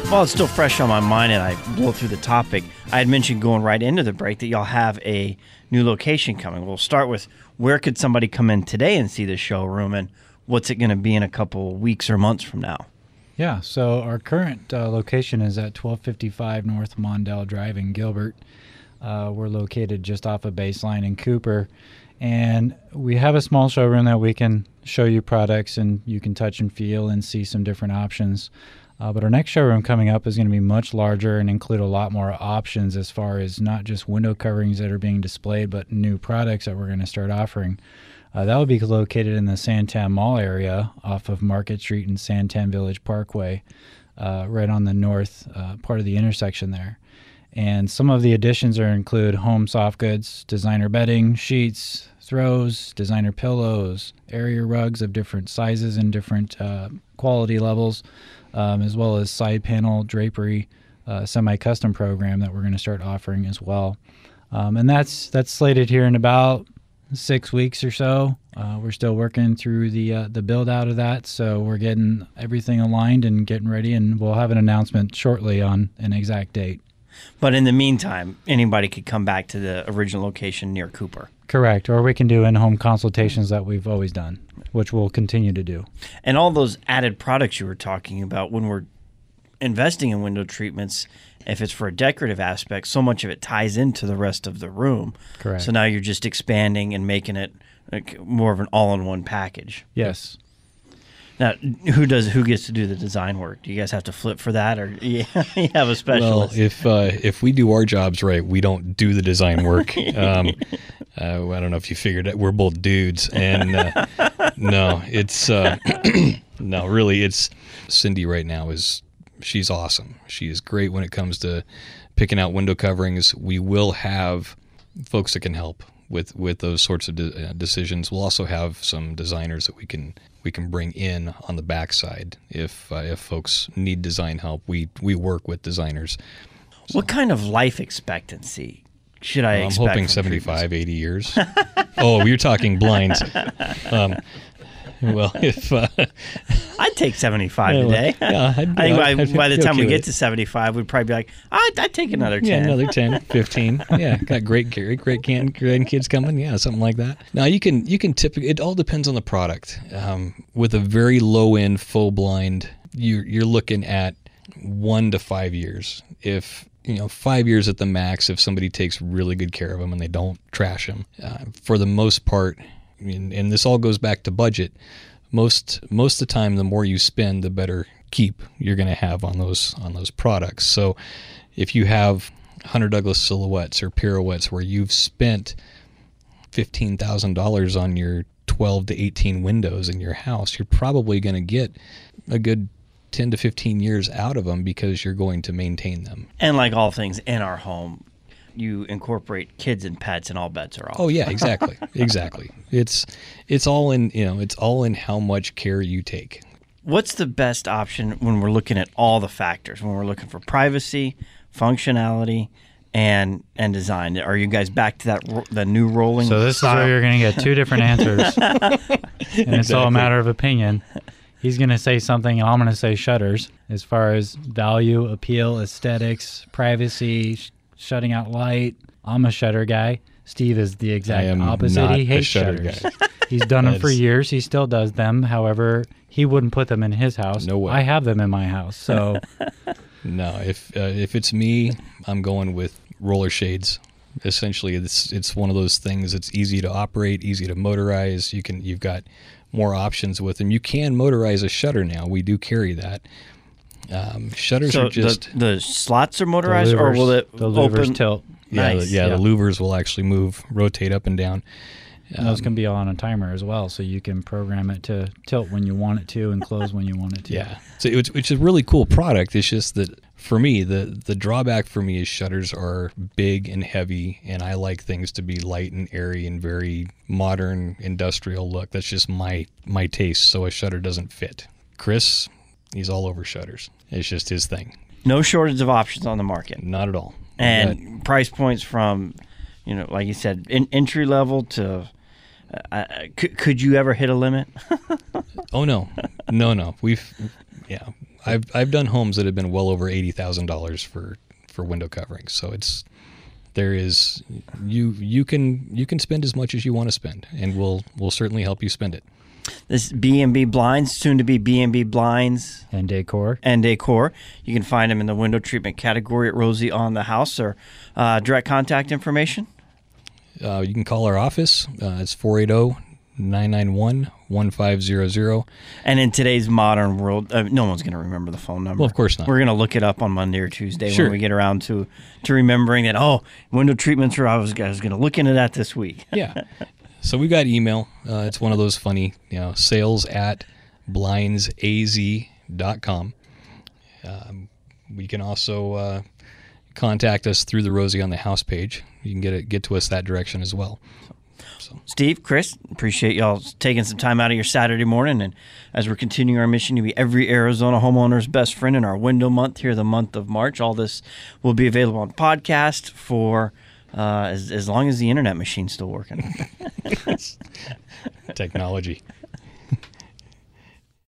While it's still fresh on my mind and I blow through the topic, I had mentioned going right into the break that y'all have a new location coming. We'll start with where could somebody come in today and see the showroom, and what's it going to be in a couple weeks or months from now? Yeah, so our current location is at 1255 North Mondale Drive in Gilbert. We're located just off of Baseline in Cooper. And we have a small showroom that we can show you products and you can touch and feel and see some different options. But our next showroom coming up is going to be much larger and include a lot more options as far as not just window coverings that are being displayed, but new products that we're going to start offering. That will be located in the Santan Mall area off of Market Street and Santan Village Parkway, right on the north part of the intersection there. And some of the additions include home soft goods, designer bedding, sheets, throws, designer pillows, area rugs of different sizes and different quality levels, as well as side panel drapery, semi-custom program that we're going to start offering as well. And that's slated here in about 6 weeks or so. We're still working through the build out of that, so we're getting everything aligned and getting ready, and we'll have an announcement shortly on an exact date. But in the meantime, anybody could come back to the original location near Cooper. Correct, or we can do in-home consultations that we've always done, which we'll continue to do. And all those added products you were talking about, when we're investing in window treatments, if it's for a decorative aspect, so much of it ties into the rest of the room. Correct. So now you're just expanding and making it like more of an all-in-one package. Yes. Now, who gets to do the design work? Do you guys have to flip for that, or you have a specialist? Well, if we do our jobs right, we don't do the design work. I don't know if you figured it. We're both dudes, and no, it's no, really, it's Cindy right now she's awesome. She is great when it comes to picking out window coverings. We will have folks that can help with those sorts of decisions. We'll also have some designers that we can bring in on the backside if folks need design help. We work with designers. So, what kind of life expectancy should I expect? I'm hoping 75, 80 years. Oh, you're talking blinds. Well, if I'd take 75 today. Yeah, I think by the time we get to 75, we'd probably be like, I'd take another 10. Yeah, another 10, 15. Yeah, got great grandkids coming. Yeah, something like that. Now you can typically, it all depends on the product. With a very low end full blind, you're looking at 1 to 5 years. If 5 years at the max, if somebody takes really good care of them and they don't trash them. For the most part. And this all goes back to budget. Most of the time, the more you spend, the better keep you're going to have on those products. So, if you have Hunter Douglas silhouettes or pirouettes where you've spent $15,000 on your 12 to 18 windows in your house, you're probably going to get a good 10 to 15 years out of them because you're going to maintain them. And like all things in our home, you incorporate kids and pets, and all bets are off. Oh yeah, exactly. It's all in how much care you take. What's the best option when we're looking at all the factors? When we're looking for privacy, functionality, and design? Are you guys back to the new rolling? So this style? is where you're going to get two different answers, and it's all a matter of opinion. He's going to say something, and I'm going to say shutters. As far as value, appeal, aesthetics, privacy, shutting out light. I'm a shutter guy. Steve is the exact opposite. He hates shutters. He's done them for years. He still does them. However, he wouldn't put them in his house. No way. I have them in my house. So no, if it's me, I'm going with roller shades. Essentially, it's one of those things. It's easy to operate, easy to motorize. You've got more options with them. You can motorize a shutter now. We do carry that. Shutters are just the slots are motorized, or will it the louvers open? Tilt? Nice. The louvers will actually rotate up and down. And those can be on a timer as well, so you can program it to tilt when you want it to and close when you want it to. Yeah, so it's a really cool product. It's just that for me, the drawback for me is shutters are big and heavy, and I like things to be light and airy and very modern industrial look. That's just my taste. So a shutter doesn't fit. Chris, he's all over shutters. It's just his thing. No shortage of options on the market. Not at all. And price points from, like you said, entry level to. Could you ever hit a limit? Oh no. I've done homes that have been well over $80,000 for window coverings. So you can spend as much as you want to spend, and we'll certainly help you spend it. This B&B Blinds, soon to be B&B Blinds And decor. You can find them in the window treatment category at Rosie on the House, or direct contact information. You can call our office. It's 480-991-1500. And in today's modern world, no one's going to remember the phone number. Well, of course not. We're going to look it up on Monday or Tuesday Sure. when we get around to remembering that, window treatments I was going to look into that this week. Yeah. So we got email. It's one of those funny, sales@blindsaz.com. We can also contact us through the Rosie on the House page. You can get to us that direction as well. Steve, Chris, appreciate y'all taking some time out of your Saturday morning. And as we're continuing our mission to be every Arizona homeowner's best friend in our window month here, the month of March, all this will be available on podcast for as long as the internet machine's still working. Technology.